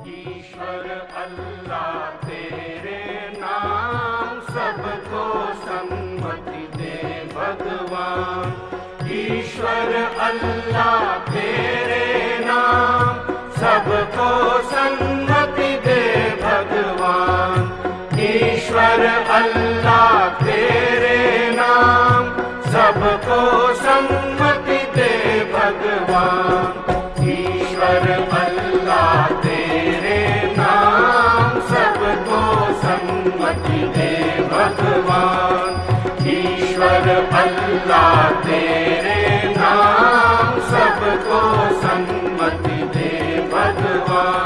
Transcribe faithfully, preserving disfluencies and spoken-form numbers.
ईश्वर अल्लाह तेरे नाम सबको सम्मति दे भगवान। ईश्वर अल्लाह तेरे नाम सबको सम्मति दे भगवान। ईश्वर अल्लाह तेरे नाम सबको सम्मति दे भगवान। ईश्वर अल्लाह तेरे नाम सबको सम्मति दे भगवान। ईश्वर अल्लाह तेरे नाम सबको सम्मति दे भगवान।